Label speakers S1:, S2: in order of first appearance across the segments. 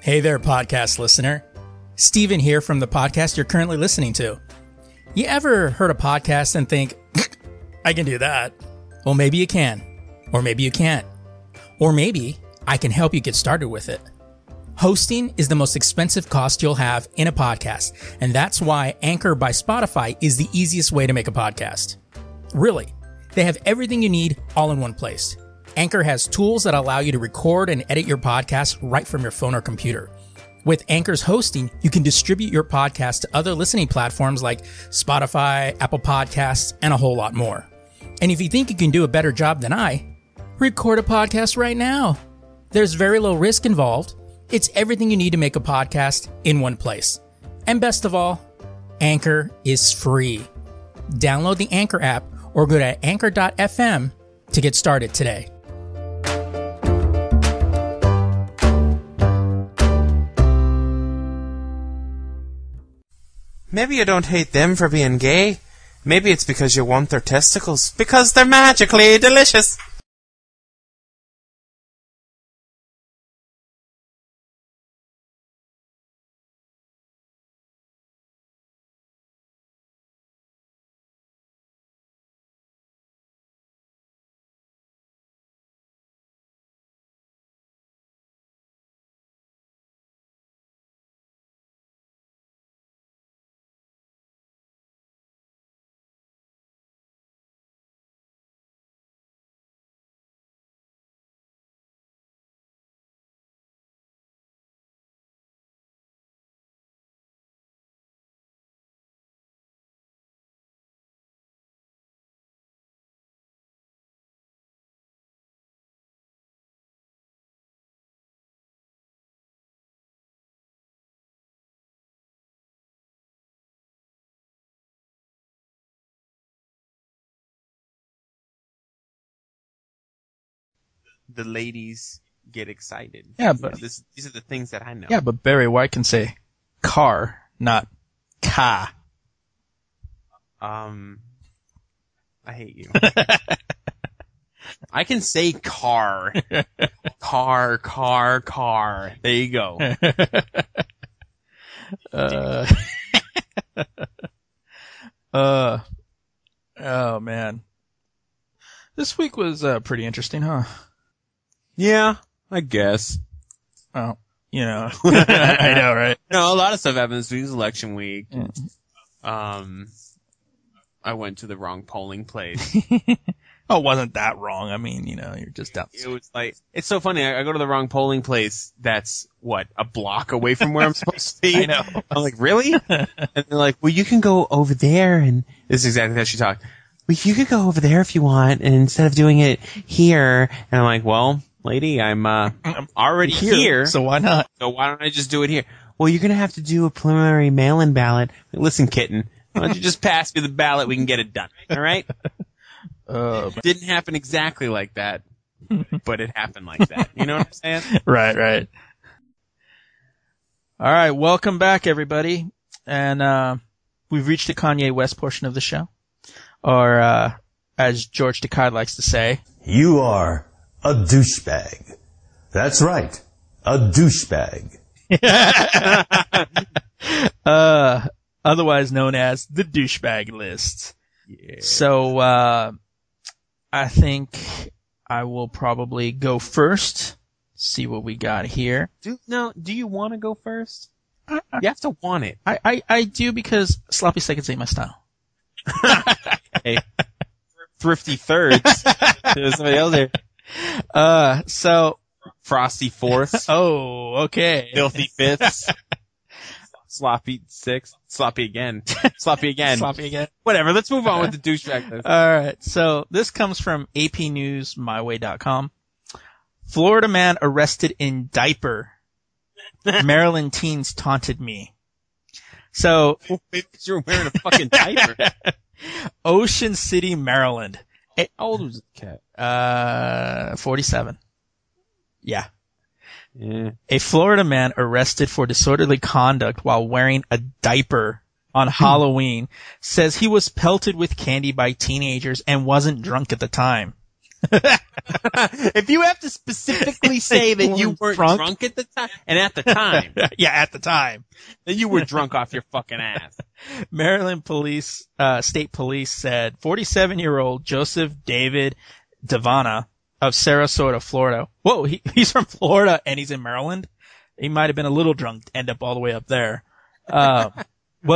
S1: Hey there, podcast listener. Steven here from the podcast you're currently listening to. You ever heard a podcast and think, I can do that? Well, maybe you can. Or maybe you can't. Or maybe I can help you get started with it. Hosting is the most expensive cost you'll have in a podcast, and that's why Anchor by Spotify is the easiest way to make a podcast. Really, they have everything you need all in one place. Anchor has tools that allow you to record and edit your podcast right from your phone or computer. With Anchor's hosting, you can distribute your podcast to other listening platforms like Spotify, Apple Podcasts, and a whole lot more. And if you think you can do a better job than I, record a podcast right now. There's very low risk involved. It's everything you need to make a podcast in one place. And best of all, Anchor is free. Download the Anchor app or go to anchor.fm to get started today.
S2: Maybe you don't hate them for being gay. Maybe it's because you want their testicles. Because they're magically delicious. The ladies get excited.
S3: Yeah, but
S2: these are the things that I know.
S3: Yeah, but Barry White can say car, not ka.
S2: I hate you. I can say car. Car. There you go.
S3: Oh man. This week was pretty interesting, huh?
S2: Yeah, I guess.
S3: Well, you know. I know, right?
S2: No, a lot of stuff happened this week. It was election week.
S3: Yeah.
S2: I went to the wrong polling place.
S3: Oh, it wasn't that wrong. I mean, you know, you're just out.
S2: It was like, it's so funny. I go to the wrong polling place that's, a block away from where I'm supposed to be?
S3: I know.
S2: I'm like, really? And they're like, well, you can go over there, and this is exactly how she talked. Well, you could go over there if you want, and instead of doing it here. And I'm like, well, lady, I'm already here.
S3: So why not?
S2: So why don't I just do it here? Well, you're going to have to do a preliminary mail-in ballot. Listen, kitten, why don't you just pass me the ballot? We can get it done. All right? Didn't happen exactly like that, but it happened like that. You know what I'm saying?
S3: Right. All right, welcome back, everybody. And we've reached the Kanye West portion of the show. Or, as George Takei likes to say,
S4: you are a douchebag. That's right. A douchebag.
S3: Otherwise known as the douchebag list.
S2: Yeah.
S3: So, I think I will probably go first. See what we got here.
S2: Do you want to go first? You have to want it.
S3: I do because sloppy seconds ain't my style.
S2: Hey, thrifty thirds. There's somebody else there.
S3: So
S2: frosty fourths.
S3: Oh, okay.
S2: Filthy fifths. Sloppy sixth. Sloppy again. Sloppy again. Whatever. Let's move on with the douchebag list.
S3: All right. So this comes from APNewsMyWay.com. Florida man arrested in diaper. Maryland teens taunted me. So
S2: because you're wearing a fucking diaper.
S3: Ocean City, Maryland.
S2: How old was the cat?
S3: 47. Yeah.
S2: Yeah.
S3: A Florida man arrested for disorderly conduct while wearing a diaper on Halloween says he was pelted with candy by teenagers and wasn't drunk at the time.
S2: If you have to specifically say that you weren't drunk at the time, and at the time.
S3: Yeah, at the time.
S2: Then you were drunk off your fucking ass.
S3: Maryland police, state police said 47-year-old Joseph David Devana of Sarasota, Florida. Whoa, he's from Florida and he's in Maryland? He might have been a little drunk to end up all the way up there. He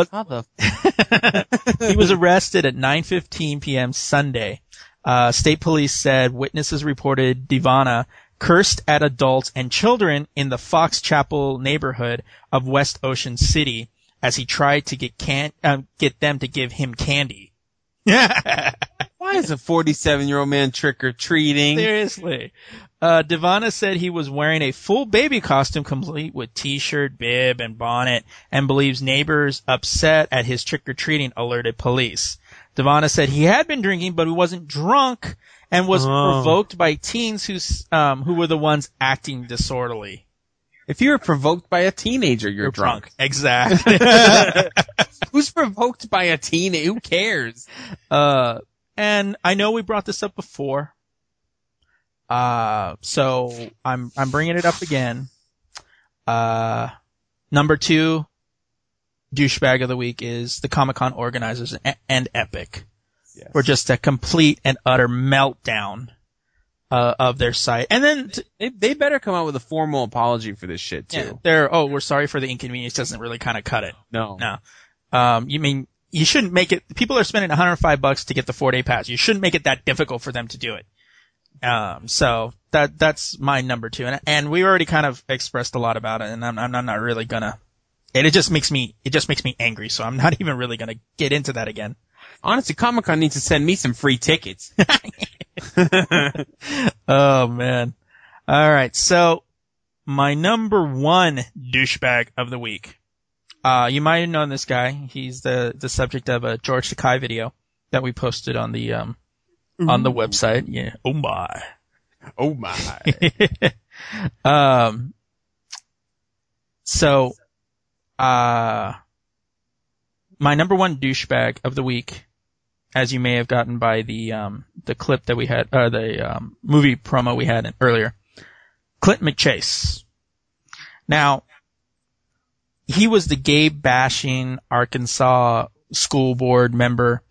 S3: was arrested at 9:15 p.m. Sunday. State police said witnesses reported Devana cursed at adults and children in the Fox Chapel neighborhood of West Ocean City as he tried to get them to give him candy.
S2: Why is a 47-year-old man trick-or-treating?
S3: Seriously. Devana said he was wearing a full baby costume complete with t-shirt, bib, and bonnet and believes neighbors upset at his trick-or-treating alerted police. Devana said he had been drinking, but he wasn't drunk and was provoked by teens who were the ones acting disorderly.
S2: If you were provoked by a teenager, you're drunk.
S3: Exactly.
S2: Who's provoked by a teenager? Who cares?
S3: And I know we brought this up before. So I'm bringing it up again. Number 2 douchebag of the week is the Comic-Con organizers and Epic. Yes. For just a complete and utter meltdown of their site. And then
S2: they better come out with a formal apology for this shit too.
S3: Yeah, we're sorry for the inconvenience doesn't really kind of cut it.
S2: No.
S3: You mean you shouldn't make it, people are spending $105 to get the 4-day pass. You shouldn't make it that difficult for them to do it. So that's my number 2. And we already kind of expressed a lot about it, and I'm not really gonna, it just makes me angry, so I'm not even really gonna get into that again.
S2: Honestly, Comic-Con needs to send me some free tickets.
S3: Oh man. Alright, so my number 1 douchebag of the week. You might have known this guy. He's the subject of a George Takei video that we posted on the website. Yeah. Oh my. So, my number 1 douchebag of the week, as you may have gotten by the clip that we had, or the movie promo we had earlier, Clint McChase. Now, he was the gay bashing Arkansas school board member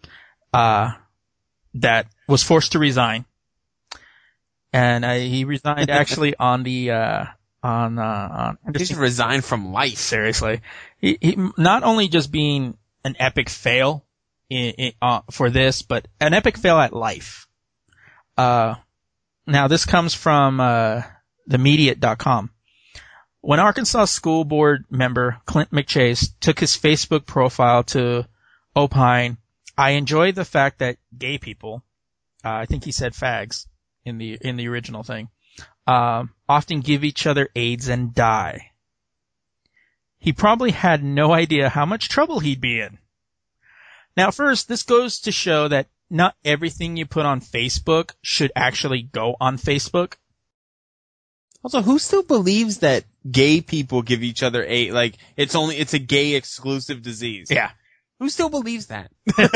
S3: that was forced to resign, and he resigned actually on the
S2: he should resign from life.
S3: Seriously, he not only just being an epic fail for this, but an epic fail at life. Now this comes from themediate.com. When Arkansas school board member Clint McChase took his Facebook profile to opine, I enjoy the fact that gay people, I think he said fags in the original thing, often give each other AIDS and die. He probably had no idea how much trouble he'd be in. Now first, this goes to show that not everything you put on Facebook should actually go on Facebook.
S2: Also, who still believes that gay people give each other AIDS? Like, it's a gay exclusive disease.
S3: Yeah.
S2: Who still believes that?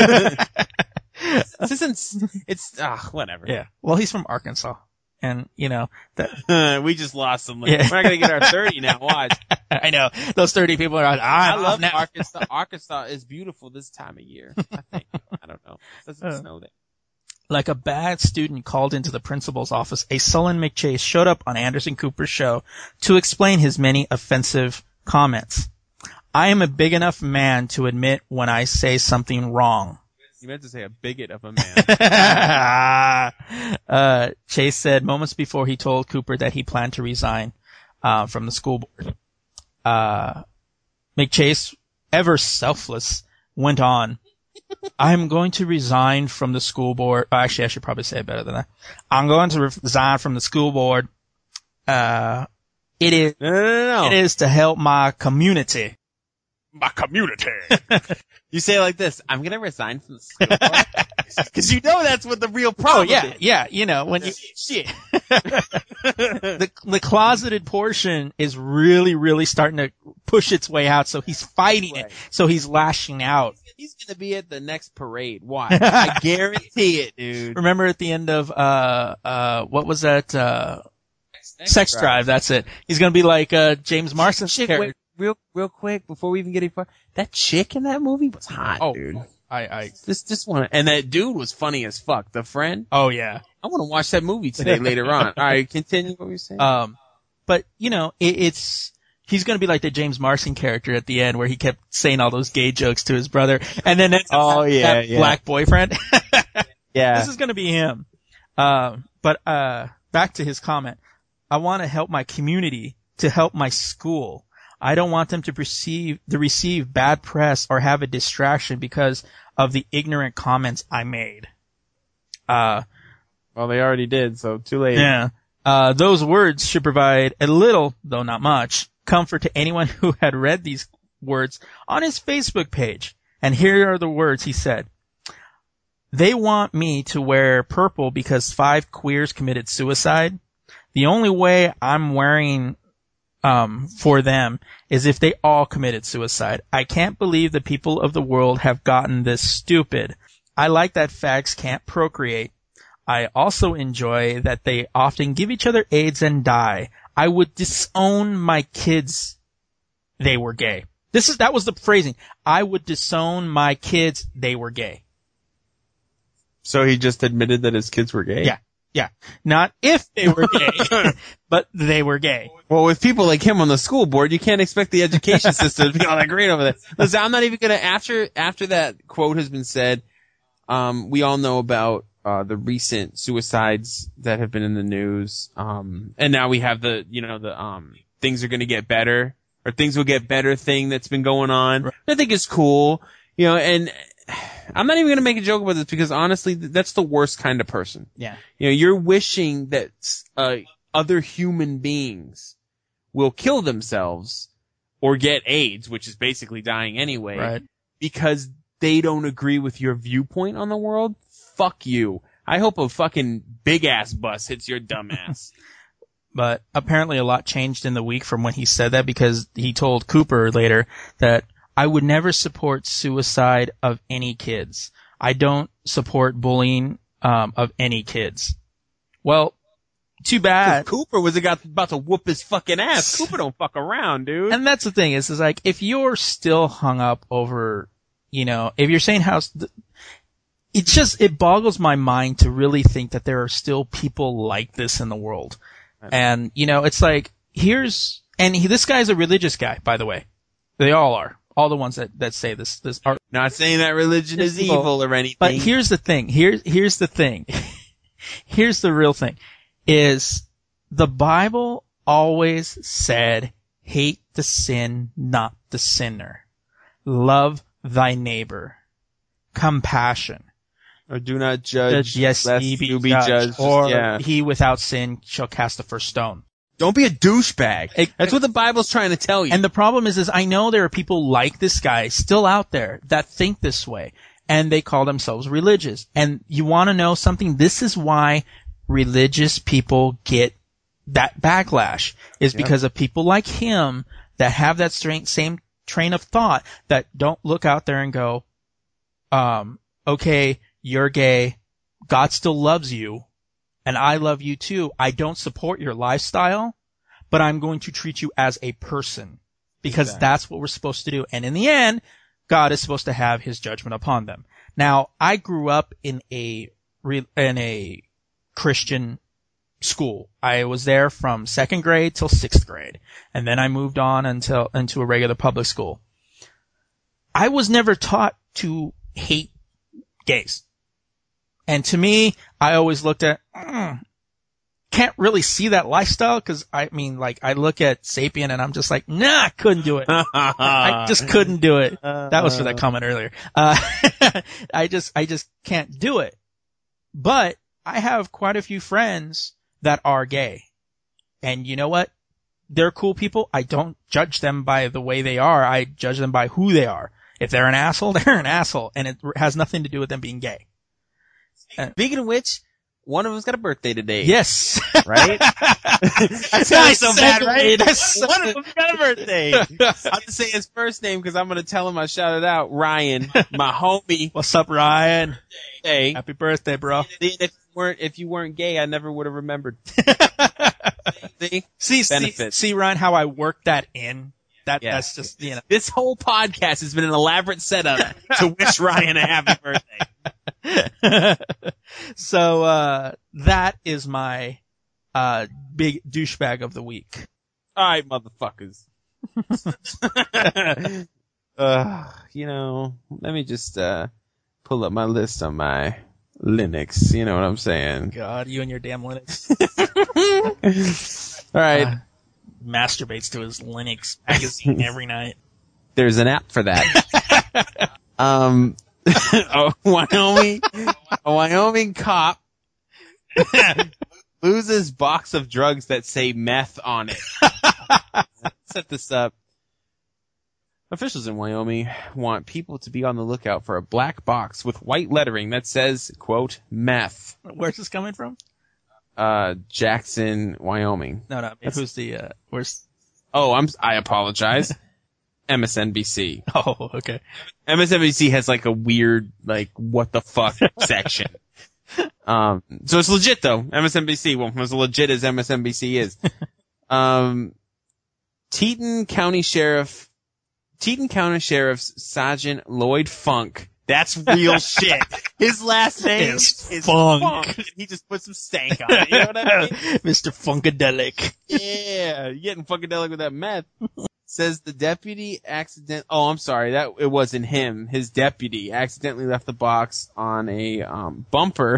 S2: Whatever.
S3: Yeah. Well, he's from Arkansas. And, that.
S2: We just lost some. Yeah. We're not gonna get our 30 now. Watch.
S3: I know. Those 30 people are I
S2: love Arkansas. Arkansas is beautiful this time of year. I think. I don't know. It doesn't snow there.
S3: Like a bad student called into the principal's office, a sullen McChase showed up on Anderson Cooper's show to explain his many offensive comments. I am a big enough man to admit when I say something wrong.
S2: You meant to say a bigot of a
S3: man. Chase said moments before he told Cooper that he planned to resign from the school board. McChase, ever selfless, went on. I'm going to resign from the school board. Actually, I should probably say it better than that. I'm going to resign from the school board. It is to help my community.
S2: My community. You say it like this. I'm going to resign from the school board. Because that's what the real problem is.
S3: Yeah. When you shit. The closeted portion is really, really starting to push its way out. So he's fighting it. So he's lashing out.
S2: He's gonna be at the next parade. Why? I guarantee it, dude.
S3: Remember at the end of, what was that, Sex Drive, that's it. He's gonna be like, James Marsden's character.
S2: Wait, real quick, before we even get any far, that chick in that movie was hot, dude.
S3: I
S2: just want to, and that dude was funny as fuck. The friend.
S3: Oh yeah.
S2: I want to watch that movie today later on. All right, continue what you're saying.
S3: But you know, he's gonna be like the James Marsden character at the end where he kept saying all those gay jokes to his brother, and then that black boyfriend.
S2: Yeah.
S3: This is gonna be him. But back to his comment. I want to help my community to help my school. I don't want them to receive bad press or have a distraction because of the ignorant comments I made.
S2: Well, they already did, so too late.
S3: Yeah. Those words should provide a little, though not much, comfort to anyone who had read these words on his Facebook page. And here are the words he said. They want me to wear purple because 5 queers committed suicide. The only way I'm wearing for them is if they all committed suicide. I can't believe the people of the world have gotten this stupid. I like that fags can't procreate. I also enjoy that they often give each other AIDS and die. I would disown my kids. They were gay. That was the phrasing. I would disown my kids. They were gay.
S2: So he just admitted that his kids were gay?
S3: Yeah. Yeah. Not if they were gay, but they were gay.
S2: Well, with people like him on the school board, you can't expect the education system to be all that great over there. Listen, I'm not even gonna, after that quote has been said, we all know about, the recent suicides that have been in the news. And now we have things are gonna get better, or things will get better thing that's been going on. Right. I think it's cool, and I'm not even going to make a joke about this because honestly, that's the worst kind of person.
S3: Yeah.
S2: You're wishing that other human beings will kill themselves or get AIDS, which is basically dying anyway,
S3: right,
S2: because they don't agree with your viewpoint on the world. Fuck you. I hope a fucking big ass bus hits your dumb ass.
S3: But apparently a lot changed in the week from when he said that, because he told Cooper later that I would never support suicide of any kids. I don't support bullying of any kids. Well, too bad.
S2: Cooper was about to whoop his fucking ass. Cooper don't fuck around, dude.
S3: And that's the thing is like, if you're still hung up over, if you're saying it boggles my mind to really think that there are still people like this in the world. And, it's like, this guy's a religious guy, by the way. They all are. All the ones that say this are
S2: not saying that religion is evil or anything.
S3: But here's the thing. Here's the thing. Here's the real thing. Is the Bible always said, hate the sin, not the sinner. Love thy neighbor. Compassion.
S2: Or do not judge,
S3: lest
S2: you be judged.
S3: Or he without sin shall cast the first stone.
S2: Don't be a douchebag. That's what the Bible's trying to tell you.
S3: And the problem is I know there are people like this guy still out there that think this way, and they call themselves religious. And you want to know something? This is why religious people get that backlash, is because of people like him that have that same train of thought, that don't look out there and go, okay, you're gay, God still loves you, and I love you too. I don't support your lifestyle, but I'm going to treat you as a person, because that's what we're supposed to do. And in the end, God is supposed to have his judgment upon them. Now, I grew up in a Christian school. I was there from 2nd grade till 6th grade. And then I moved on into a regular public school. I was never taught to hate gays. And to me, I always looked at, can't really see that lifestyle, because I look at Sapien and I'm just like, nah, I couldn't do it. I just couldn't do it. That was for that comment earlier. I just can't do it. But I have quite a few friends that are gay. And you know what? They're cool people. I don't judge them by the way they are. I judge them by who they are. If they're an asshole, they're an asshole. And it has nothing to do with them being gay.
S2: Speaking of which, one of them's got a birthday today.
S3: Yes.
S2: Right?
S3: That's nice, so bad, right?
S2: One of them's got a birthday. I'll just say his first name because I'm going to tell him I shouted out Ryan, my homie.
S3: What's up, Ryan?
S2: Hey.
S3: Happy birthday, bro.
S2: If you weren't gay, I never would have remembered.
S3: See, Ryan, how I worked that in? That's just, you know.
S2: This whole podcast has been an elaborate setup to wish Ryan a happy birthday.
S3: So, that is my, big douchebag of the week.
S2: Alright, motherfuckers. Let me just, pull up my list on my Linux. You know what I'm saying?
S3: God, you and your damn Linux.
S2: Alright.
S3: Masturbates to his Linux magazine every night.
S2: There's an app for that. A Wyoming cop loses box of drugs that say meth on it. Set this up. Officials in Wyoming want people to be on the lookout for a black box with white lettering that says, quote, meth.
S3: Where's this coming from?
S2: Jackson, Wyoming.
S3: No, who's the, where's?
S2: Oh, I apologize. MSNBC.
S3: Oh, okay.
S2: MSNBC has like a weird, like, what the fuck section. So it's legit though. MSNBC, well, as legit as MSNBC is. Teton County Sheriff's Sergeant Lloyd Funk. That's real shit. His last name is Funk. He just put some stank on it. You know what I mean?
S3: Mr. Funkadelic.
S2: Yeah, you're getting funkadelic with that meth. Says the deputy it wasn't him. His deputy accidentally left the box on a bumper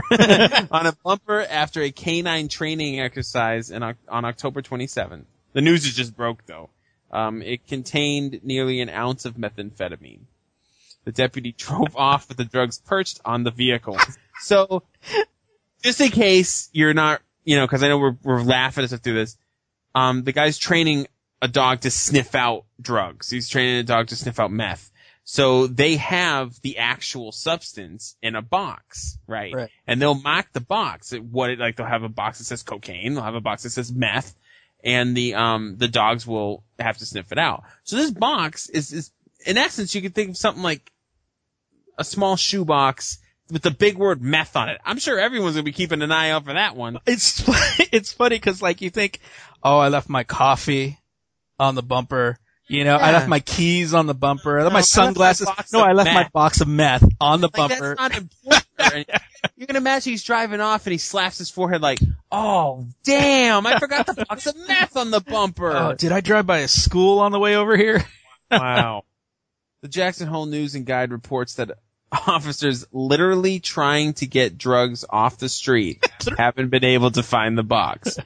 S2: after a canine training exercise on October 27th. The news is just broke though. It contained nearly an ounce of methamphetamine. The deputy drove off with the drugs perched on the vehicle. So, just in case you're not, because I know we're laughing and stuff through this, the guy's training a dog to sniff out drugs. He's training a dog to sniff out meth. So they have the actual substance in a box, right? And they'll mark the box. They'll have a box that says cocaine. They'll have a box that says meth. And the dogs will have to sniff it out. So this box is in essence, you could think of something like a small shoebox with the big word meth on it. I'm sure everyone's gonna be keeping an eye out for that one.
S3: It's funny because like you think, oh, I left my coffee on the bumper. I left my keys on the bumper. I left my sunglasses. I left my box of meth on the bumper.
S2: That's not important. You can imagine he's driving off and he slaps his forehead like, oh, damn, I forgot the box of meth on the bumper.
S3: Oh, did I drive by a school on the way over here?
S2: Wow. The Jackson Hole News and Guide reports that officers literally trying to get drugs off the street haven't been able to find the box.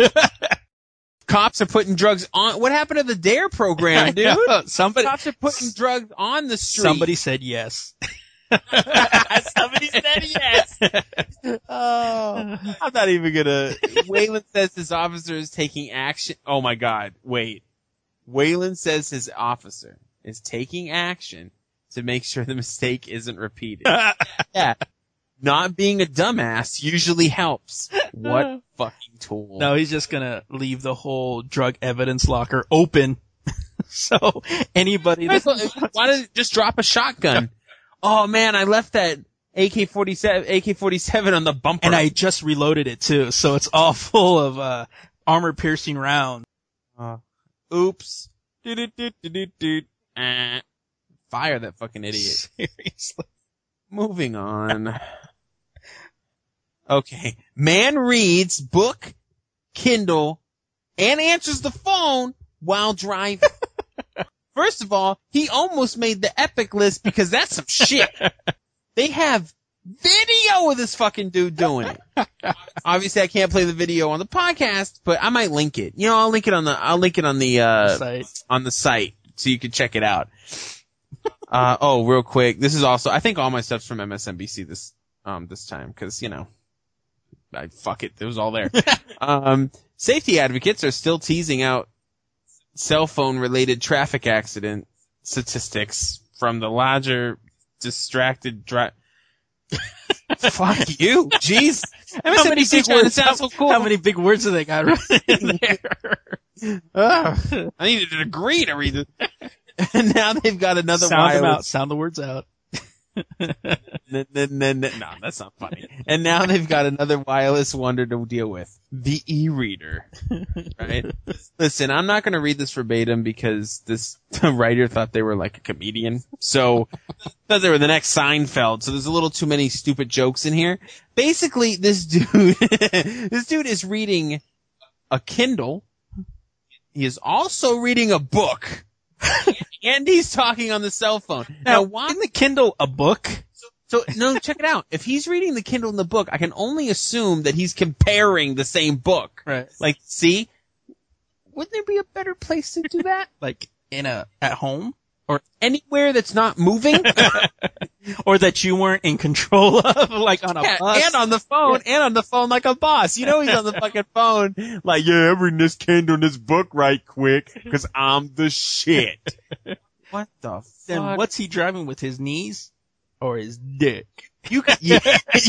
S2: Cops are putting drugs on. What happened to the DARE program, dude? Cops are putting drugs on the street.
S3: Somebody said yes.
S2: Somebody said yes. Oh, I'm not even gonna. Waylon says his officer is taking action. Oh my God! Wait. Waylon says his officer is taking action to make sure the mistake isn't repeated. Yeah. Not being a dumbass usually helps. What fucking tool.
S3: No, he's just gonna leave the whole drug evidence locker open. So anybody
S2: why don't you just drop a shotgun? Oh man, I left that AK-47 on the bumper.
S3: And I just reloaded it too, so it's all full of armor-piercing rounds.
S2: Oops. Fire that fucking idiot.
S3: Seriously.
S2: Moving on. Okay. Man reads book, Kindle, and answers the phone while driving. First of all, he almost made the epic list because that's some shit. They have video of this fucking dude doing it. Obviously, I can't play the video on the podcast, but I might link it. I'll link it on the site so you can check it out. Real quick. This is also, I think all my stuff's from MSNBC this time, cause, fuck it. It was all there. Safety advocates are still teasing out cell phone related traffic accident statistics from the larger distracted Fuck you. Jeez.
S3: How many big words do they got right in there?
S2: I needed a degree to read it. And now they've got another
S3: Sound the words out.
S2: No, that's not funny. And now they've got another wireless wonder to deal with. The e-reader. Right? Listen, I'm not going to read this verbatim because the writer thought they were like a comedian. So, thought they were the next Seinfeld. So there's a little too many stupid jokes in here. Basically, this dude is reading a Kindle. He is also reading a book. And he's talking on the cell phone.
S3: Now, why in the Kindle a book?
S2: So, no, check it out. If he's reading the Kindle in the book, I can only assume that he's comparing the same book.
S3: Right.
S2: Like, see? Wouldn't there be a better place to do that?
S3: Like, at home?
S2: Or anywhere that's not moving?
S3: Or that you weren't in control of, like on a bus?
S2: And on the phone like a boss. You know he's on the fucking phone. Like, yeah, I'm reading this Kindle and this book right quick, cause I'm the shit. What the fuck?
S3: Then what's he driving with, his knees? Or his dick?
S2: You could, yeah.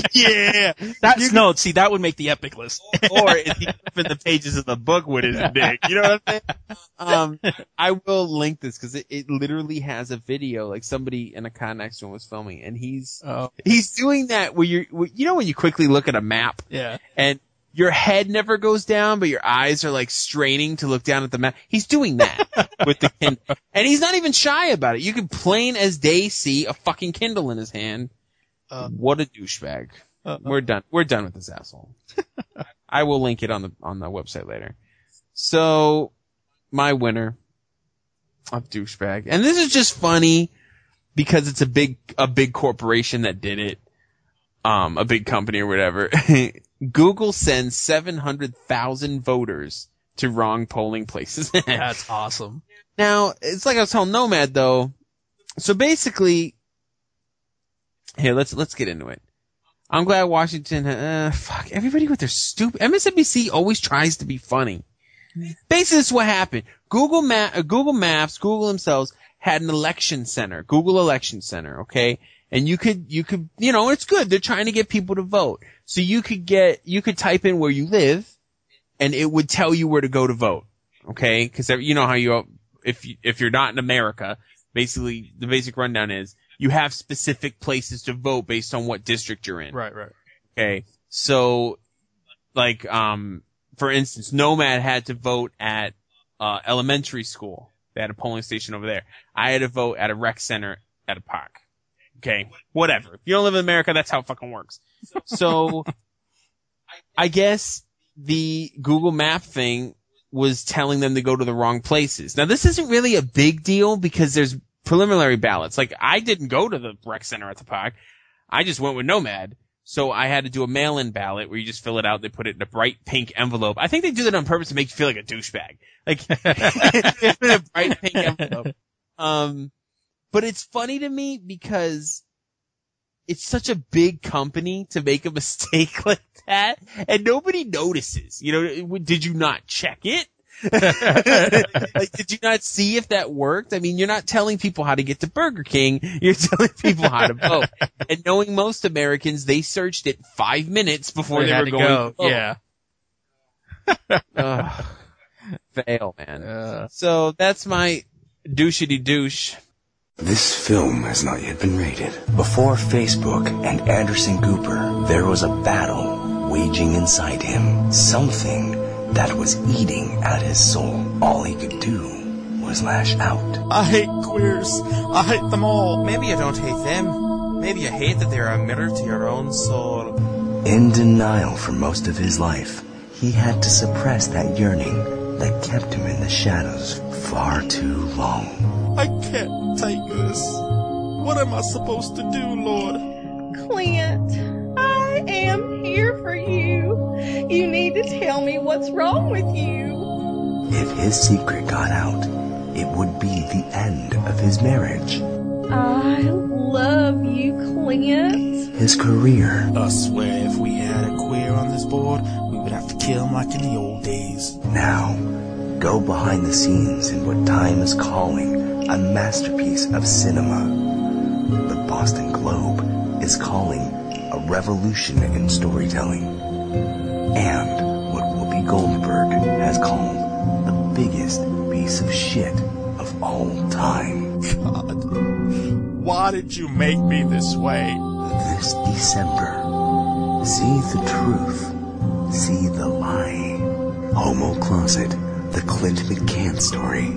S3: See, that would make the epic list.
S2: Or is he flipping the pages of the book with his dick? You know what I'm saying? I will link this because it literally has a video, like somebody in a Connex room was filming, and he's doing that where you know when you quickly look at a map?
S3: Yeah.
S2: And your head never goes down, but your eyes are like straining to look down at the map. He's doing that with the Kindle. And he's not even shy about it. You can plain as day see a fucking Kindle in his hand. What a douchebag. We're done with this asshole. I will link it on the website later. So, my winner of douchebag. And this is just funny because it's a big corporation that did it. A big company or whatever. Google sends 700,000 voters to wrong polling places.
S3: That's awesome.
S2: Now, it's like I was telling Nomad though. So basically, here, let's get into it. I'm glad Washington, fuck, everybody with their stupid, MSNBC always tries to be funny. Basically, this is what happened. Google Maps, Google themselves had an election center, Google Election Center, okay? And you could, you know, it's good. They're trying to get people to vote. So you could type in where you live and it would tell you where to go to vote. Okay? Cause you know how if you're not in America, basically the basic rundown is you have specific places to vote based on what district you're in.
S3: Right.
S2: Okay. So, like, for instance, Nomad had to vote at, elementary school. They had a polling station over there. I had to vote at a rec center at a park. Okay, whatever. If you don't live in America, that's how it fucking works. So, I guess the Google Map thing was telling them to go to the wrong places. Now, this isn't really a big deal because there's preliminary ballots. Like, I didn't go to the rec center at the park. I just went with Nomad. So I had to do a mail-in ballot where you just fill it out. They put it in a bright pink envelope. I think they do that on purpose to make you feel like a douchebag. Like, in a bright pink envelope. But it's funny to me because it's such a big company to make a mistake like that, and nobody notices. You know, did you not check it? Like, did you not see if that worked? I mean, you're not telling people how to get to Burger King. You're telling people how to vote. And knowing most Americans, they searched it 5 minutes before they were going to vote.
S3: Yeah.
S2: Fail, man. So that's my douchety douche.
S5: This film has not yet been rated. Before Facebook and Anderson Cooper, there was a battle waging inside him. Something that was eating at his soul. All he could do was lash out.
S6: I hate queers. I hate them all.
S7: Maybe you don't hate them. Maybe you hate that they're a mirror to your own soul.
S5: In denial for most of his life, he had to suppress that yearning that kept him in the shadows far too long.
S6: I can't take this. What am I supposed to do, Lord?
S8: Clint, I am here for you. You need to tell me what's wrong with you.
S5: If his secret got out, it would be the end of his marriage.
S8: I love you, Clint.
S5: His career.
S6: I swear if we had a queer on this board, we would have to kill him like in the old days.
S5: Now, go behind the scenes in what time is calling a masterpiece of cinema. The Boston Globe is calling a revolution in storytelling. and what Whoopi Goldberg has called the biggest piece of shit of all time.
S9: God, why did you make me this way?
S5: This December, see the truth, see the lie. Homo Closet, the Clint McCann story.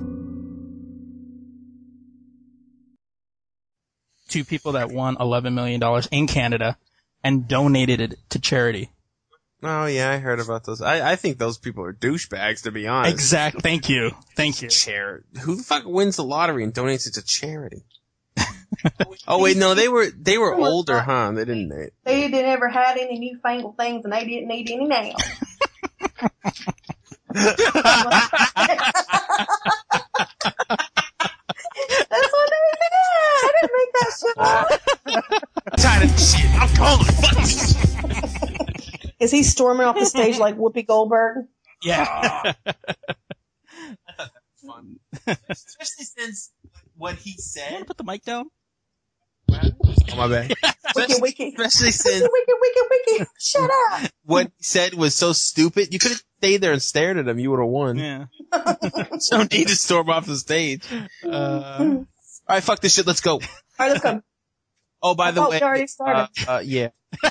S3: Two people that won $11 million in Canada and donated it to charity.
S2: Oh yeah, I heard about those. I think those people are douchebags, to be honest.
S3: Exactly. Thank you.
S2: Who the fuck wins the lottery and donates it to charity? Oh wait, no, they were older, huh? They didn't.
S8: They never had any newfangled things, and they didn't need any now. That's what they did. I didn't make that shit up.
S2: Tired of this shit. I'm calling. Fuck this.
S8: Is he storming off the stage like Whoopi Goldberg?
S3: Yeah.
S2: Fun. Especially since what he said.
S3: You want to put the mic down?
S2: Oh, my bad.
S8: Wiki.
S2: Especially since
S8: Wiki. Shut up.
S2: what he said was so stupid. You could have stayed there and stared at him. You would have won.
S3: Yeah.
S2: So no need to storm off the stage. All right, fuck this shit. Let's go.
S8: All right, let's go.
S2: Oh, by the way,
S8: we already started.
S2: Yeah.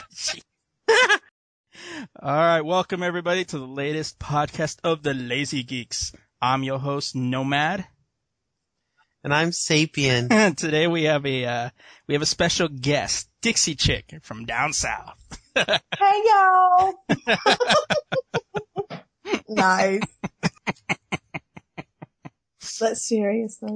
S3: All right, welcome everybody to the latest podcast of the Lazy Geeks. I'm your host, Nomad.
S2: And I'm Sapien.
S3: Today we have a special guest, Dixie Chick from down south.
S8: Hey y'all. Nice. But seriously.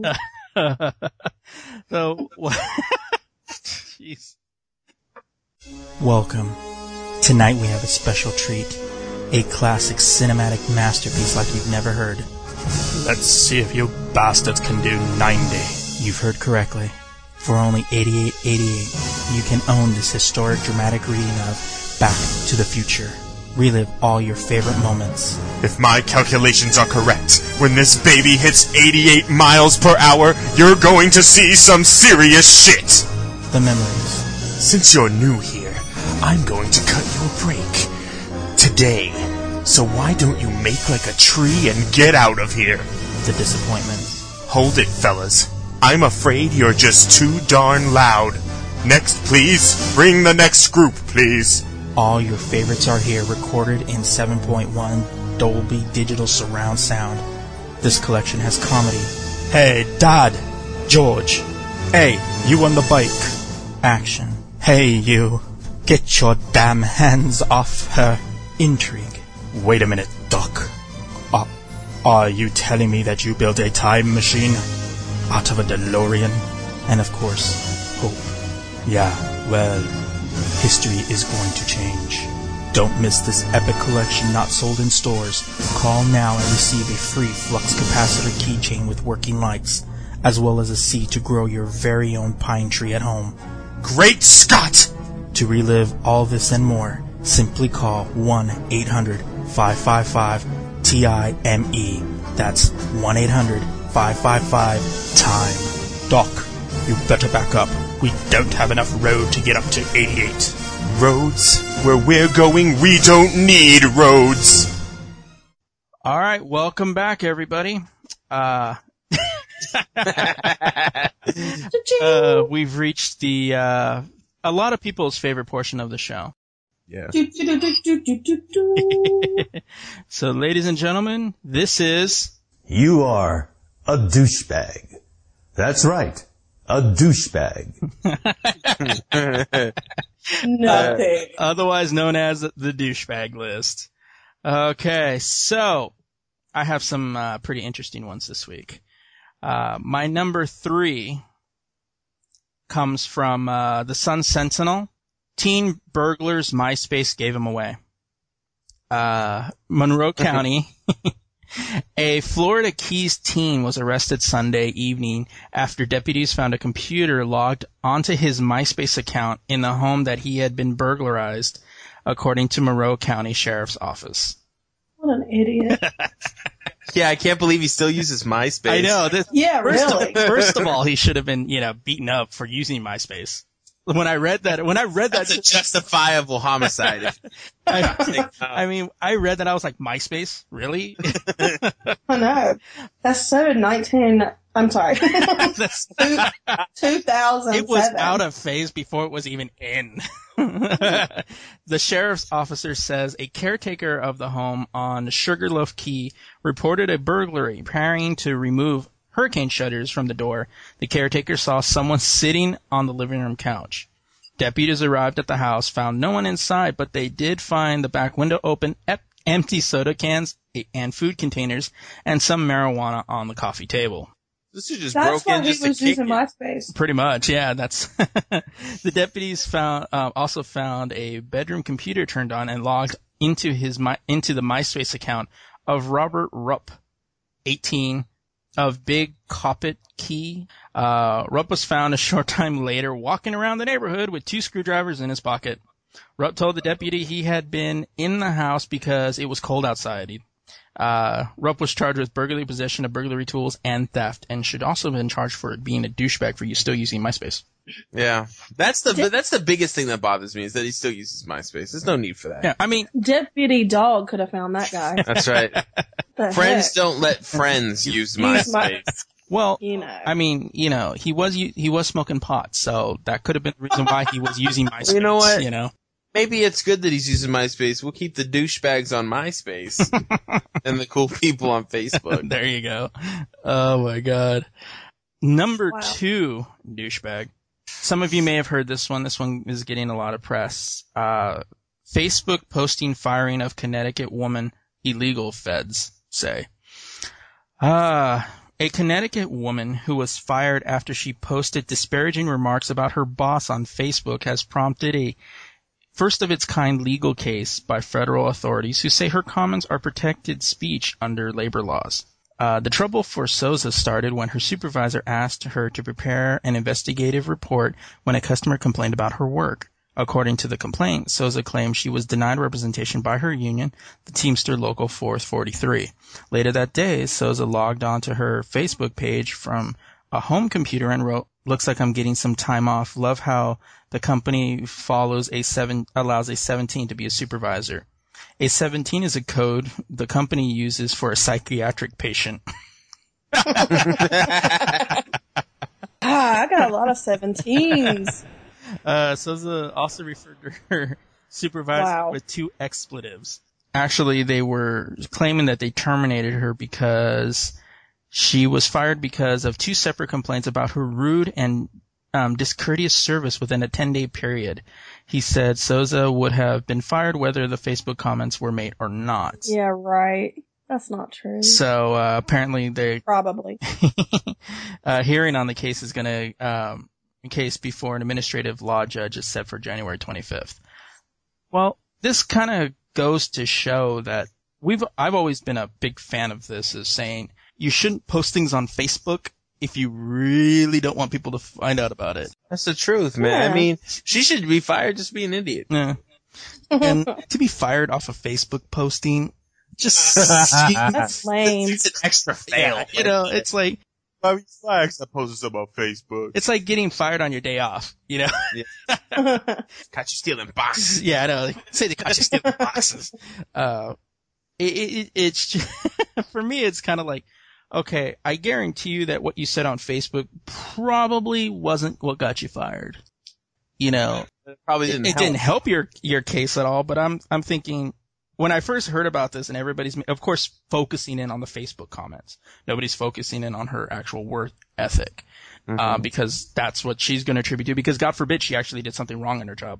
S3: So, jeez. Welcome. Tonight we have a special treat. A classic cinematic masterpiece like you've never heard. Let's see if you bastards can do 90. You've heard correctly. For only $88.88, you can own this historic dramatic reading of Back to the Future. Relive all your favorite moments.
S9: If my calculations are correct, when this baby hits 88 miles per hour, you're going to see some serious shit.
S3: The memories.
S9: Since you're new here, I'm going to cut you a break. Today. So why don't you make like a tree and get out of here?
S3: The disappointments.
S9: Hold it, fellas. I'm afraid you're just too darn loud. Next, please. Bring the next group, please.
S3: All your favorites are here, recorded in 7.1 Dolby Digital Surround Sound. This collection has comedy. Hey, Dad! George! Hey, you on the bike! Action. Hey, you! Get your damn hands off her! Intrigue. Wait a minute, Doc. Are you telling me that you built a time machine out of a DeLorean? And of course, hope. Yeah, well, history is going to change. Don't miss this epic collection not sold in stores. Call now and receive a free flux capacitor keychain with working lights, as well as a seed to grow your very own pine tree at home.
S9: Great Scott!
S3: To relive all this and more, simply call 1-800-555-TIME. That's 1-800-555-TIME. Doc, you better back up. We don't have enough road to get up to 88.
S9: Roads? Where we're going, we don't need roads.
S3: All right, welcome back, everybody. We've reached the a lot of people's favorite portion of the show.
S2: Yeah.
S3: So, ladies and gentlemen, this is...
S4: You are a douchebag. That's right. A douchebag.
S8: Nothing.
S3: Otherwise known as the douchebag list. Okay, so I have some pretty interesting ones this week. My number 3 comes from the Sun Sentinel. Teen burglars MySpace gave him away. Monroe County. A Florida Keys teen was arrested Sunday evening after deputies found a computer logged onto his MySpace account in the home that he had been burglarized, according to Monroe County Sheriff's Office.
S8: What an idiot.
S2: Yeah, I can't believe he still uses MySpace.
S3: I know.
S8: Yeah, really.
S3: First of all, he should have been, beaten up for using MySpace. when I read that,
S2: That's a justifiable homicide.
S3: I mean, I read that, I was like, MySpace? Really?
S8: I know. That's so 2007.
S3: It was out of phase before it was even in. The sheriff's officer says a caretaker of the home on Sugarloaf Key reported a burglary. Preparing to remove hurricane shutters from the door, the caretaker saw someone sitting on the living room couch. Deputies arrived at the house, found no one inside, but they did find the back window open, empty soda cans and food containers, and some marijuana on the coffee table.
S2: This is just
S8: That's
S2: broke in
S8: why
S2: just
S8: he was
S2: to kick
S8: using
S2: you.
S8: MySpace.
S3: Pretty much, yeah. That's the deputies also found a bedroom computer turned on and logged into the MySpace account of Robert Rupp, 18, of Big Coppet Key. Rupp was found a short time later walking around the neighborhood with 2 screwdrivers in his pocket. Rupp told the deputy he had been in the house because it was cold outside. Rupp was charged with burglary, possession of burglary tools, and theft, and should also have been charged for being a douchebag for still using MySpace.
S2: Yeah. That's the biggest thing that bothers me is that he still uses MySpace. There's no need for that.
S3: Yeah, I mean,
S8: Deputy Dog could have found that guy.
S2: That's right. Friends don't let friends use MySpace.
S3: well,
S8: You know.
S3: I mean, he was smoking pot, so that could have been the reason why he was using MySpace.
S2: You know what?
S3: You know?
S2: Maybe it's good that he's using MySpace. We'll keep the douchebags on MySpace and the cool people on Facebook.
S3: There you go. Oh my God. Number 2 douchebag. Some of you may have heard this one. This one is getting a lot of press. Facebook posting firing of Connecticut woman illegal, feds say. A Connecticut woman who was fired after she posted disparaging remarks about her boss on Facebook has prompted a first-of-its-kind legal case by federal authorities who say her comments are protected speech under labor laws. The trouble for Souza started when her supervisor asked her to prepare an investigative report when a customer complained about her work. According to the complaint, Souza claimed she was denied representation by her union, the Teamster Local 443. Later that day, Souza logged onto her Facebook page from a home computer and wrote, "Looks like I'm getting some time off. Love how the company allows a 17 to be a supervisor." A 17 is a code the company uses for a psychiatric patient.
S8: I got a lot of 17s.
S3: Souza also referred to her supervisor with 2 expletives. Actually, they were claiming that they terminated her because she was fired because of 2 separate complaints about her rude and discourteous service within a 10-day period. He said Souza would have been fired whether the Facebook comments were made or not.
S8: Yeah, right. That's not true.
S3: So apparently they
S8: probably
S3: hearing on the case is going to case before an administrative law judge is set for January 25th. Well, this kind of goes to show that I've always been a big fan of this, is saying you shouldn't post things on Facebook if you really don't want people to find out about it.
S2: That's the truth, man.
S8: Yeah.
S2: I mean, she should be fired just be an idiot.
S3: Yeah. And to be fired off of Facebook posting just
S8: that's lame.
S2: It's an extra fail.
S3: Yeah, it's like
S9: I posted something about Facebook.
S3: it's like getting fired on your day off,
S2: Caught you stealing boxes.
S3: Yeah, I know. Say they caught you stealing boxes. It's just, for me, it's kind of like, okay, I guarantee you that what you said on Facebook probably wasn't what got you fired. It
S2: probably didn't
S3: help your case at all. But I'm thinking, when I first heard about this, and everybody's, of course, focusing in on the Facebook comments. Nobody's focusing in on her actual work ethic, because that's what she's going to attribute to. Because God forbid she actually did something wrong in her job.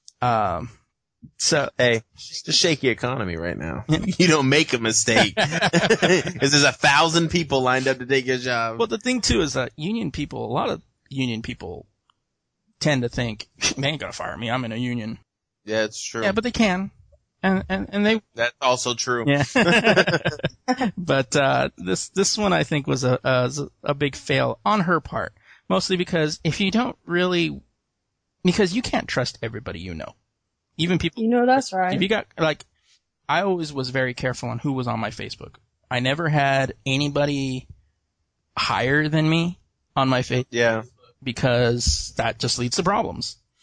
S3: So
S2: hey, it's a shaky economy right now. You don't make a mistake because there's 1,000 people lined up to take your job.
S3: Well, the thing too is that a lot of union people tend to think they ain't gonna fire me. I'm in a union.
S2: Yeah, it's true.
S3: Yeah, but they can, and they.
S2: That's also true.
S3: Yeah. But this one I think was a big fail on her part, mostly because because you can't trust everybody you know. Even people.
S8: That's right.
S3: If you got, I always was very careful on who was on my Facebook. I never had anybody higher than me on my Facebook.
S2: Yeah.
S3: Because that just leads to problems.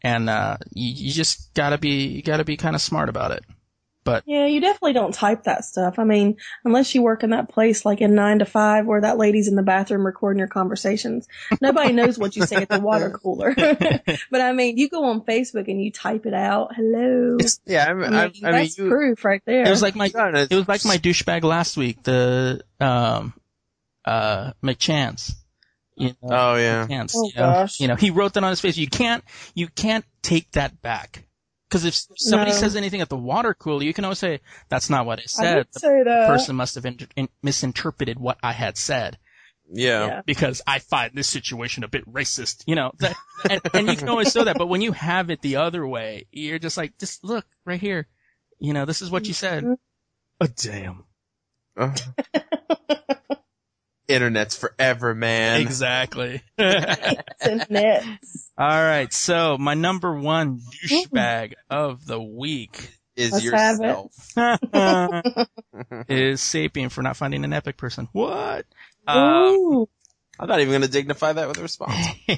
S3: And, you just gotta be kind of smart about it. But
S8: yeah, you definitely don't type that stuff. I mean, unless you work in that place like in 9 to 5 where that lady's in the bathroom recording your conversations. Nobody knows what you say at the water cooler. But I mean, you go on Facebook and you type it out. Hello.
S2: Yeah, I mean,
S8: that's proof right there.
S3: It was like my douchebag last week, the McChance. You know,
S2: oh yeah.
S3: McChance,
S8: oh gosh.
S3: You know, he wrote that on his face. You can't take that back. Because if somebody says anything at the water cooler, you can always say, that's not what I said.
S8: I would say that.
S3: The person must have misinterpreted what I had said.
S2: Yeah.
S3: Because I find this situation a bit racist, you know. And you can always say that, but when you have it the other way, you're just like, just look, right here. You know, this is what you said. Oh, damn.
S2: Internet's forever, man.
S3: Exactly.
S8: Internet.
S3: All right, so my number one douchebag of the week
S2: is yourself.
S3: Is Sapien for not finding an epic person. What?
S2: I'm not even going to dignify that with a response.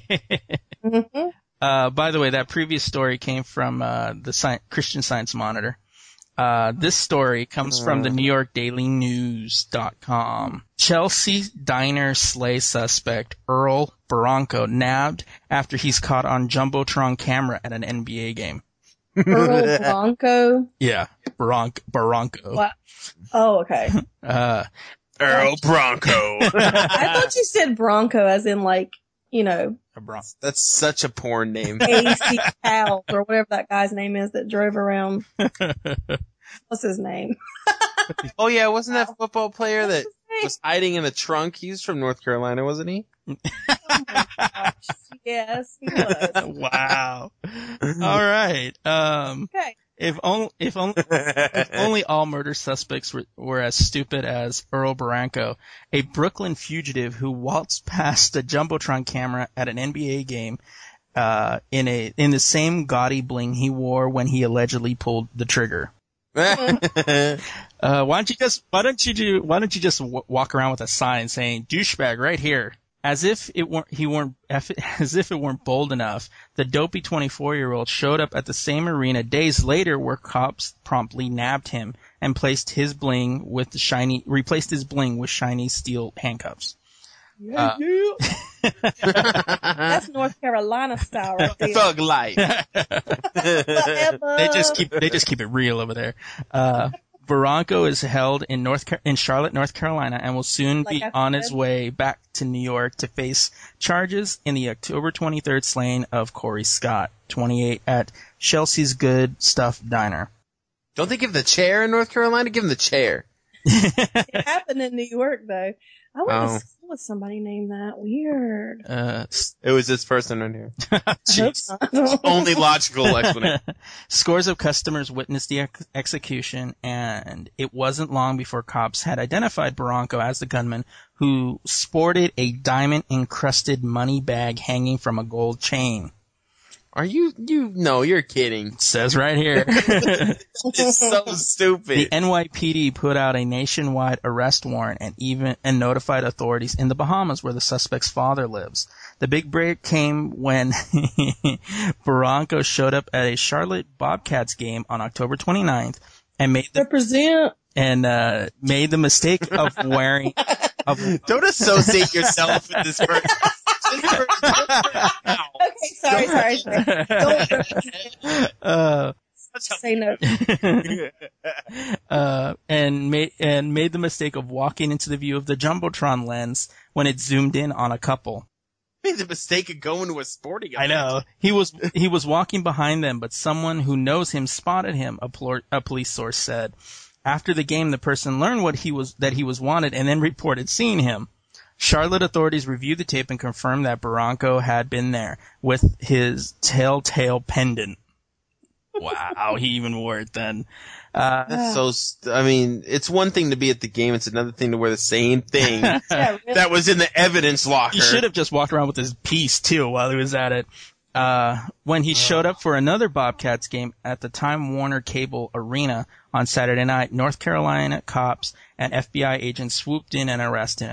S3: By the way, that previous story came from the Christian Science Monitor. This story comes from the New York Daily News.com. Chelsea diner slay suspect Earl Bronco nabbed after he's caught on Jumbotron camera at an NBA game.
S8: Earl Bronco?
S3: Yeah, Bronco.
S8: What? Oh, okay.
S2: Earl Bronco.
S8: I thought you said Bronco as in like, you know.
S2: That's such a porn name.
S8: AC Cal or whatever that guy's name is that drove around. What's his name?
S2: Oh yeah, wasn't that football player that was hiding in the trunk? He's from North Carolina, wasn't he?
S8: Oh my gosh. Yes, he was.
S3: Wow. All right.
S8: Okay.
S3: If only all murder suspects were as stupid as Earl Bronco, a Brooklyn fugitive who waltzed past a Jumbotron camera at an NBA game, in the same gaudy bling he wore when he allegedly pulled the trigger. Why don't you just walk around with a sign saying douchebag right here? As if it weren't bold enough, the dopey 24-year-old showed up at the same arena days later, where cops promptly nabbed him and replaced his bling with shiny steel handcuffs.
S8: That's North Carolina style right there.
S2: Thug life.
S3: They just keep it real over there. Bronco is held in Charlotte, North Carolina, and will soon be on his way back to New York to face charges in the October 23rd slaying of Corey Scott, 28, at Chelsea's Good Stuff Diner.
S2: Don't they give the chair in North Carolina? Give them the chair.
S8: It happened in New York, though. I went to school with somebody named that. Weird.
S2: It was this person right here. Jeez. Only logical explanation.
S3: Scores of customers witnessed the execution, and it wasn't long before cops had identified Bronco as the gunman, who sported a diamond-encrusted money bag hanging from a gold chain.
S2: Are you no, you're kidding.
S3: It says right here.
S2: It's so stupid.
S3: The NYPD put out a nationwide arrest warrant and notified authorities in the Bahamas, where the suspect's father lives. The big break came when Bronco showed up at a Charlotte Bobcats game on October 29th and made the mistake of wearing
S2: Don't associate yourself with this person.
S8: Okay, sorry. Say no.
S3: And made the mistake of walking into the view of the Jumbotron lens when it zoomed in on a couple.
S2: Made the mistake of going to a sporting event.
S3: I know. He was walking behind them, but someone who knows him spotted him, a police source said. After the game, the person learned that he was wanted and then reported seeing him. Charlotte authorities reviewed the tape and confirmed that Bronco had been there with his telltale pendant. Wow, he even wore it then.
S2: That's so. I mean, it's one thing to be at the game; it's another thing to wear the same thing that was in the evidence locker.
S3: He should have just walked around with his piece too while he was at it. When he showed up for another Bobcats game at the Time Warner Cable Arena on Saturday night, North Carolina cops and FBI agents swooped in and arrested him.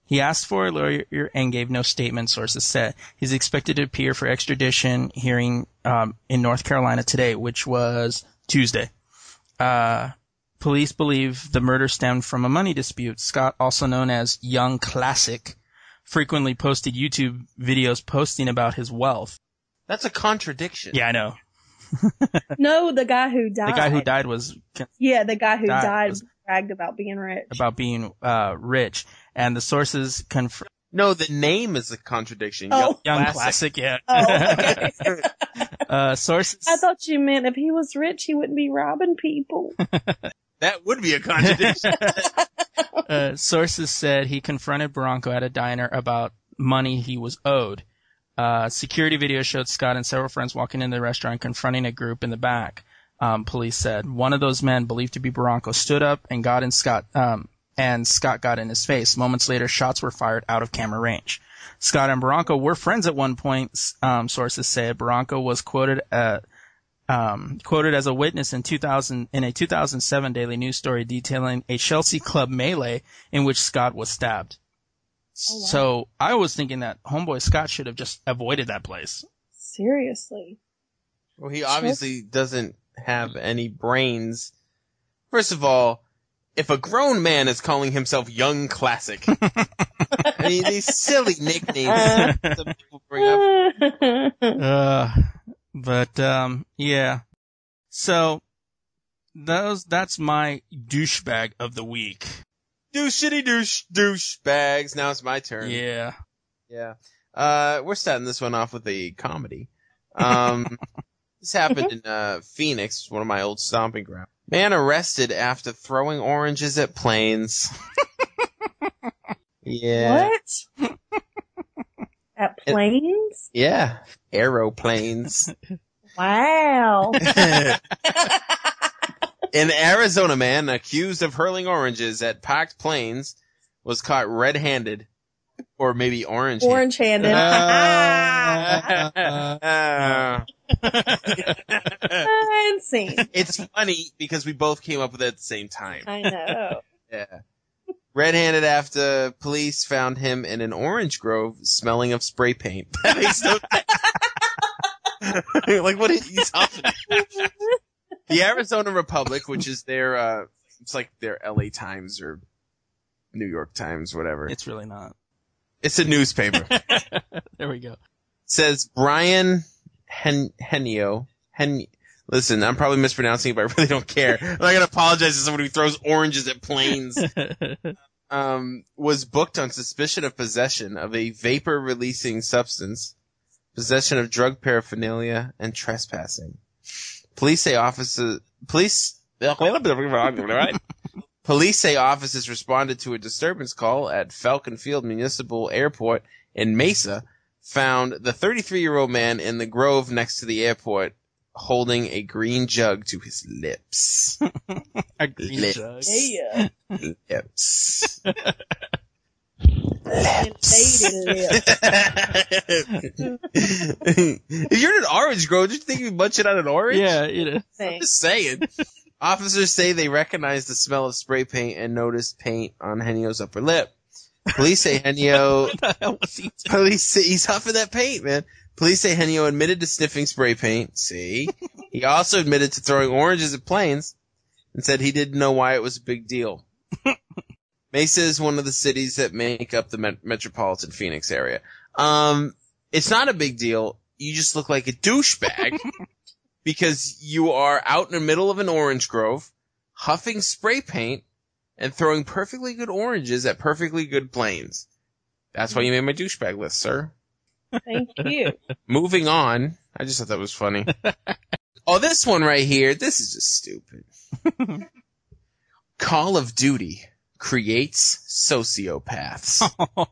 S3: He asked for a lawyer and gave no statement, sources said. He's expected to appear for extradition hearing in North Carolina today, which was Tuesday. Police believe the murder stemmed from a money dispute. Scott, also known as Young Classic, frequently posted YouTube videos posting about his wealth.
S2: That's a contradiction.
S3: Yeah, I know.
S8: No, the guy who died.
S3: The guy who died was...
S8: Yeah, the guy who died bragged about being rich.
S3: About being rich. And the sources confirm...
S2: No, the name is a contradiction.
S8: Oh.
S3: Young Classic, yeah.
S8: Oh, okay.
S3: Sources...
S8: I thought you meant if he was rich, he wouldn't be robbing people.
S2: That would be a contradiction.
S3: Sources said he confronted Barranco at a diner about money he was owed. Security video showed Scott and several friends walking into the restaurant confronting a group in the back. Police said one of those men, believed to be Barranco, stood up and got in Scott, and Scott got in his face. Moments later, shots were fired out of camera range. Scott and Barranco were friends at one point, sources said. Barranco was quoted as a witness in a 2007 Daily News story detailing a Chelsea club melee in which Scott was stabbed. Oh, wow. So I was thinking that homeboy Scott should have just avoided that place.
S8: Seriously.
S2: Well, he obviously doesn't have any brains. First of all, if a grown man is calling himself Young Classic, I mean, these silly nicknames some people bring up.
S3: Yeah. So that's my douchebag of the week.
S2: Douchebags. Now it's my turn.
S3: Yeah.
S2: Yeah. We're starting this one off with a comedy. This happened in Phoenix, one of my old stomping grounds. Man arrested after throwing oranges at planes. Yeah.
S8: What? At planes?
S2: Yeah. Aeroplanes.
S8: Wow.
S2: An Arizona man accused of hurling oranges at parked planes was caught red-handed. Or maybe orange-handed.
S8: Orange-handed. Insane.
S2: It's funny because we both came up with it at the same time.
S8: I know.
S2: Yeah. Red-handed after police found him in an orange grove smelling of spray paint. That makes no sense. Like, what is he's huffing? The Arizona Republic, which is their, it's like their LA Times or New York Times, whatever.
S3: It's really not.
S2: It's a newspaper.
S3: There we go.
S2: Says Brian Henio. Listen, I'm probably mispronouncing it, but I really don't care. I'm not going to apologize to someone who throws oranges at planes. Was booked on suspicion of possession of a vapor-releasing substance, possession of drug paraphernalia, and trespassing. Police say officers responded to a disturbance call at Falcon Field Municipal Airport in Mesa, found the 33-year-old man in the grove next to the airport holding a green jug to his lips.
S3: A green jug?
S8: Yeah.
S2: Lips. If you're in an orange grove, don't you think you'd munch it on an orange?
S3: Yeah, you know.
S2: I'm just saying. Officers say they recognized the smell of spray paint and noticed paint on Henio's upper lip. Police say Henio...
S3: What the hell was he doing?
S2: Police say he's huffing that paint, man. Police say Henio admitted to sniffing spray paint. See? He also admitted to throwing oranges at planes and said he didn't know why it was a big deal. Mesa is one of the cities that make up the metropolitan Phoenix area. It's not a big deal. You just look like a douchebag because you are out in the middle of an orange grove, huffing spray paint, and throwing perfectly good oranges at perfectly good planes. That's why you made my douchebag list, sir.
S8: Thank you.
S2: Moving on. I just thought that was funny. Oh, this one right here. This is just stupid. Call of Duty creates sociopaths.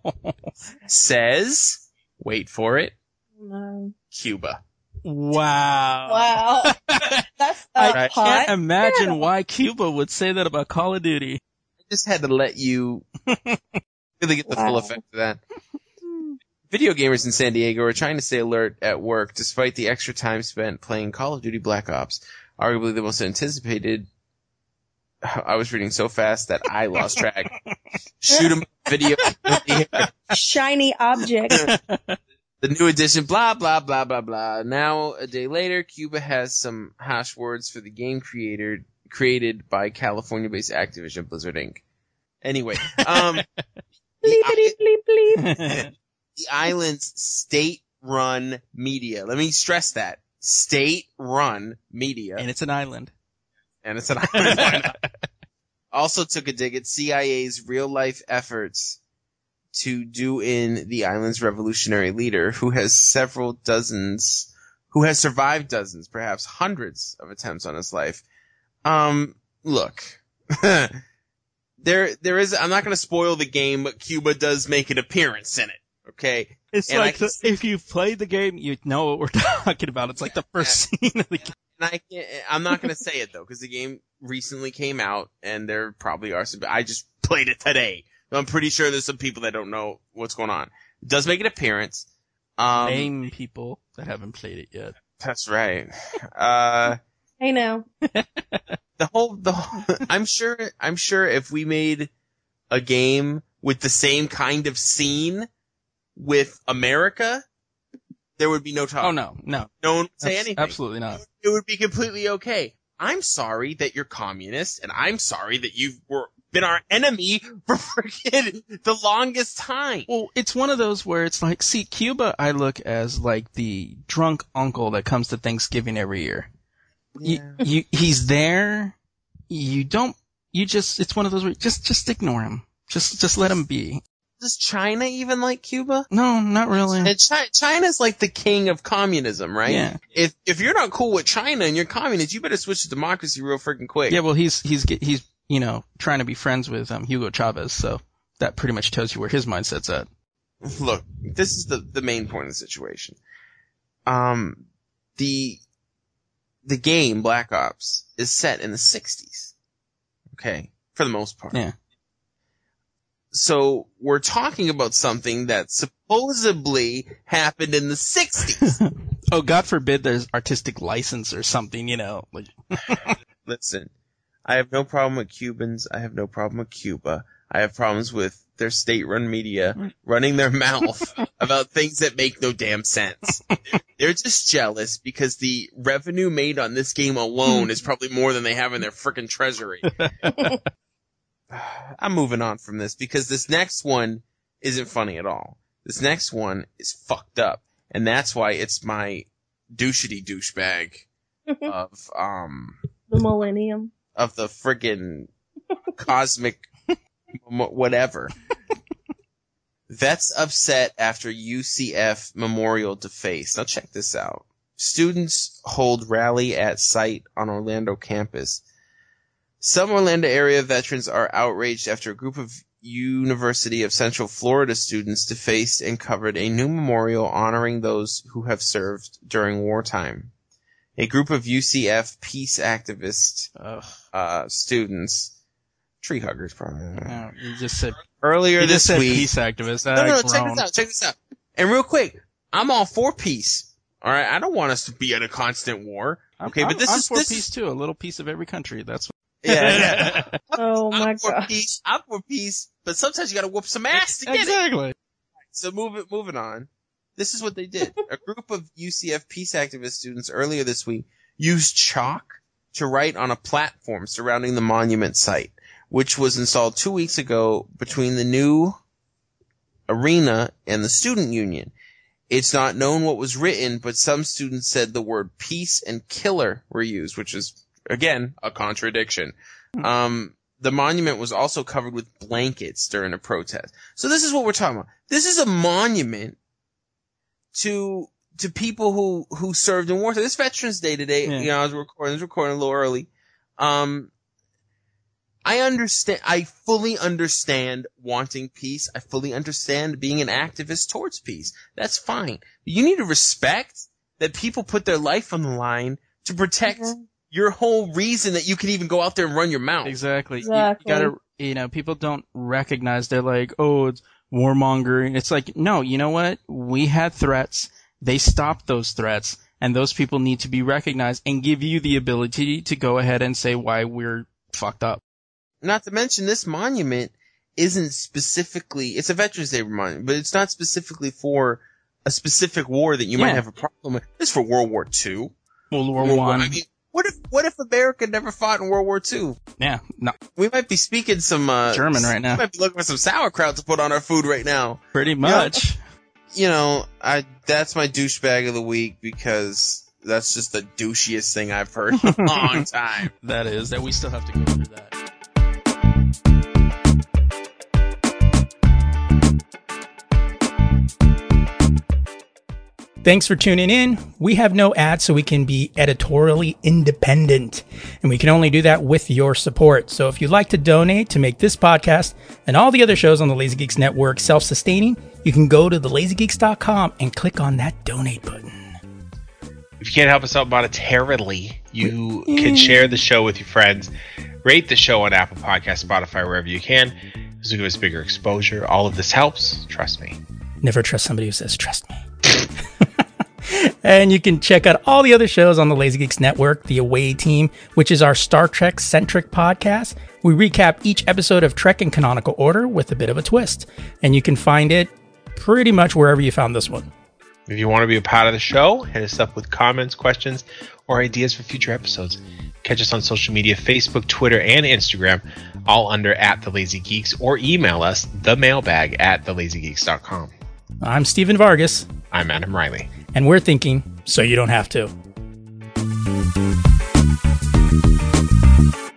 S2: Says, wait for it,
S8: No.
S2: Cuba.
S3: Wow.
S8: Wow. That's
S3: I
S8: hot.
S3: can't imagine why Cuba would say that about Call of Duty.
S2: I just had to let you really get the full effect of that. Video gamers in San Diego are trying to stay alert at work despite the extra time spent playing Call of Duty Black Ops, arguably the most anticipated. I was reading so fast that I lost track. Shoot 'em video.
S8: Shiny object.
S2: The new edition, blah, blah, blah, blah, blah. Now, a day later, Cuba has some hash words for the game created by California-based Activision Blizzard Inc. Anyway,
S8: Bleep, bleep, bleep, bleep.
S2: the island's state-run media. Let me stress that. State-run media.
S3: And it's an island.
S2: And it's an island. Also took a dig at CIA's real-life efforts to do in the island's revolutionary leader, who has survived dozens, perhaps hundreds of attempts on his life. Look, there is, I'm not going to spoil the game, but Cuba does make an appearance in it. Okay.
S3: It's
S2: and
S3: like if you've played the game, you know what we're talking about. It's like the first scene of the game.
S2: And I'm not going to say it though, because the game recently came out, and there probably are some. I just played it today. I'm pretty sure there's some people that don't know what's going on. It does make an appearance.
S3: Name people that haven't played it yet.
S2: That's right.
S8: Hey now.
S2: I'm sure if we made a game with the same kind of scene with America, there would be no talk.
S3: Oh no.
S2: No one would say anything.
S3: Absolutely not.
S2: It would be completely okay. I'm sorry that you're communist, and I'm sorry that you've been our enemy for freaking the longest time.
S3: Well, it's one of those where it's like, see, Cuba I look as like the drunk uncle that comes to Thanksgiving every year.
S2: Yeah.
S3: He's there. It's one of those where just ignore him. Just let him be.
S2: Does China even like Cuba?
S3: No, not really.
S2: And China's like the king of communism, right?
S3: Yeah.
S2: If you're not cool with China and you're communist, you better switch to democracy real freaking quick.
S3: Yeah, well, he's trying to be friends with Hugo Chavez, so that pretty much tells you where his mindset's at.
S2: Look, this is the main point of the situation. The game Black Ops is set in the 60s. Okay, for the most part.
S3: Yeah.
S2: So we're talking about something that supposedly happened in the 60s.
S3: Oh, God forbid there's artistic license or something, like.
S2: Listen, I have no problem with Cubans. I have no problem with Cuba. I have problems with their state-run media running their mouth about things that make no damn sense. They're just jealous because the revenue made on this game alone is probably more than they have in their frickin' treasury. I'm moving on from this because this next one isn't funny at all. This next one is fucked up, and that's why it's my douchebag of
S8: the millennium
S2: of the friggin' cosmic whatever. Vets upset after UCF memorial defaced. Now check this out. Students hold rally at site on Orlando campus. Some Orlando area veterans are outraged after a group of University of Central Florida students defaced and covered a new memorial honoring those who have served during wartime. A group of UCF peace activist students, tree huggers probably.
S3: No, you just said
S2: earlier this week.
S3: Peace activists.
S2: No, check this out. And real quick, I'm all for peace. All right, I don't want us to be in a constant war. Okay, but
S3: I'm for peace too. A little piece of every country. That's what.
S2: Yeah.
S8: Oh my God.
S2: I'm for peace, but sometimes you gotta whoop some ass to get it.
S3: Exactly.
S2: So moving on. This is what they did. A group of UCF peace activist students earlier this week used chalk to write on a platform surrounding the monument site, which was installed 2 weeks ago between the new arena and the student union. It's not known what was written, but some students said the word peace and killer were used, which is, again, a contradiction. The monument was also covered with blankets during a protest. So this is what we're talking about. This is a monument to people who served in war. So this Veterans Day today, I was recording a little early. I fully understand wanting peace. I fully understand being an activist towards peace. That's fine. But you need to respect that people put their life on the line to protect your whole reason that you can even go out there and run your mouth.
S3: Exactly. You gotta, people don't recognize, they're like, oh, it's warmongering. It's like, no, you know what? We had threats. They stopped those threats, and those people need to be recognized and give you the ability to go ahead and say why we're fucked up.
S2: Not to mention this monument isn't specifically, it's a Veterans Day reminder, but it's not specifically for a specific war that you might have a problem with. It's for World War II.
S3: World War I.
S2: I mean, what if America never fought in World War II?
S3: Yeah, no.
S2: We might be speaking some
S3: German right now.
S2: We might be looking for some sauerkraut to put on our food right now.
S3: Pretty much.
S2: That's my douchebag of the week because that's just the douchiest thing I've heard in a long time.
S3: That we still have to go through that.
S1: Thanks for tuning in. We have no ads, so we can be editorially independent. And we can only do that with your support. So if you'd like to donate to make this podcast and all the other shows on the Lazy Geeks Network self-sustaining, you can go to thelazygeeks.com and click on that donate button.
S10: If you can't help us out monetarily, you can share the show with your friends. Rate the show on Apple Podcasts, Spotify, wherever you can. This will give us bigger exposure. All of this helps. Trust me.
S1: Never trust somebody who says, trust me. And you can check out all the other shows on the Lazy Geeks Network, The Away Team, which is our Star Trek-centric podcast. We recap each episode of Trek in canonical order with a bit of a twist. And you can find it pretty much wherever you found this one.
S10: If you want to be a part of the show, hit us up with comments, questions, or ideas for future episodes. Catch us on social media, Facebook, Twitter, and Instagram, all under @TheLazyGeeks, or email us, themailbag@thelazygeeks.com.
S1: I'm Stephen Vargas.
S10: I'm Adam Riley.
S1: And we're thinking, so you don't have to.